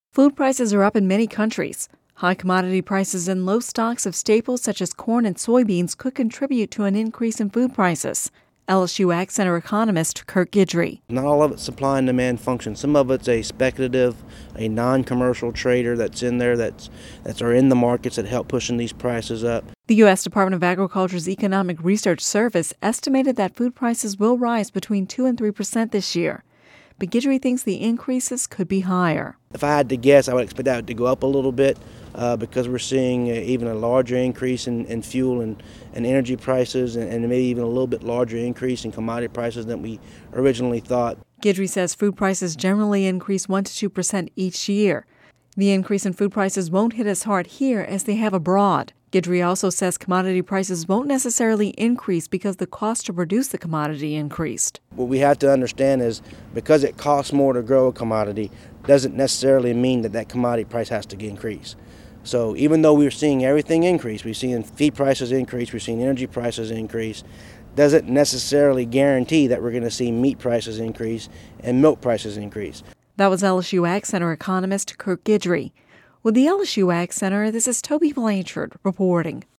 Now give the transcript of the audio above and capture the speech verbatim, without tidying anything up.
Food prices are up in many countries. High commodity prices and low stocks of staples such as corn and soybeans could contribute to an increase in food prices. L S U Ag Center economist Kirk Guidry. Not all of it's supply and demand function. Some of it's a speculative, a non-commercial trader that's in there that's that's are in the markets that help pushing these prices up. The U S Department of Agriculture's Economic Research Service estimated that food prices will rise between two and three percent this year. But Guidry thinks the increases could be higher. If I had to guess, I would expect that to go up a little bit uh, because we're seeing uh, even a larger increase in, in fuel and, and energy prices and, and maybe even a little bit larger increase in commodity prices than we originally thought. Guidry says food prices generally increase one to two percent each year. The increase in food prices won't hit as hard here as they have abroad. Guidry also says commodity prices won't necessarily increase because the cost to produce the commodity increased. What we have to understand is because it costs more to grow a commodity doesn't necessarily mean that that commodity price has to increase. So even though we're seeing everything increase, we're seeing feed prices increase, we're seeing energy prices increase, doesn't necessarily guarantee that we're going to see meat prices increase and milk prices increase. That was L S U Ag Center economist Kirk Guidry. With the L S U Ag Center, this is Toby Blanchard reporting.